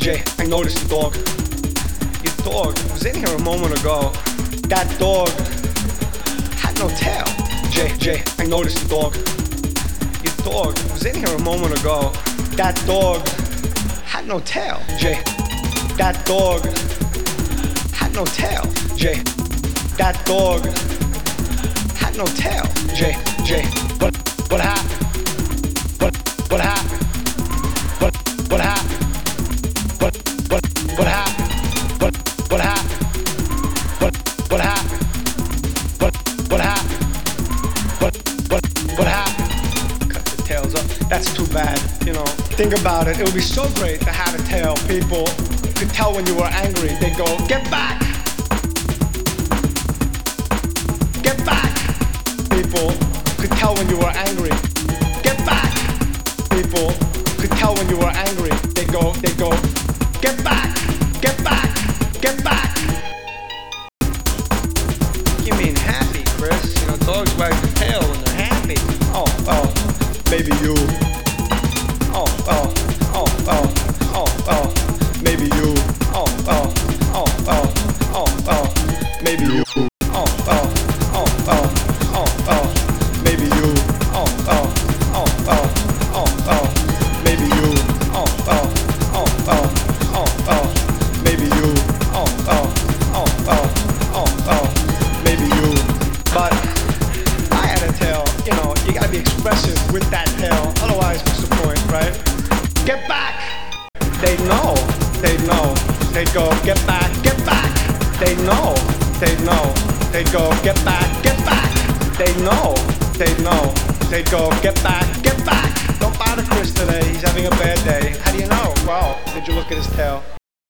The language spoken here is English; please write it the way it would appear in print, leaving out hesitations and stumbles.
Jay, I noticed the dog. Your dog was in here a moment ago. That dog had no tail. Jay, I noticed the dog. Your dog was in here a moment ago. That dog had no tail. Jay, that dog had no tail. Jay, that dog had no tail. Jay, what happened? What happened? What happened? What happened? What happened? What happened? What happened? What happened? Cut the tails up. That's too bad, you know. Think about it. It would be so great to have a tail. People could tell when you were angry. They'd go, get back! Get back! People could tell when you were angry. Get back! People could tell when you were angry. They go, get back! Get back! Get back! You mean happy, Chris? You know, dogs wag their tail when they're happy. Oh, maybe you. Oh, maybe you. Maybe you. Maybe you. Maybe you. Maybe you. Maybe you. But I had a tail. You know, you gotta be expressive with that tail. Otherwise, what's the point, right? Get back! They know. They go, get back, get back! They know. They go, get back, get back! They know. They go, get back, get back! Don't bother Chris today, he's having a bad day. How do you know? Well, did you look at his tail?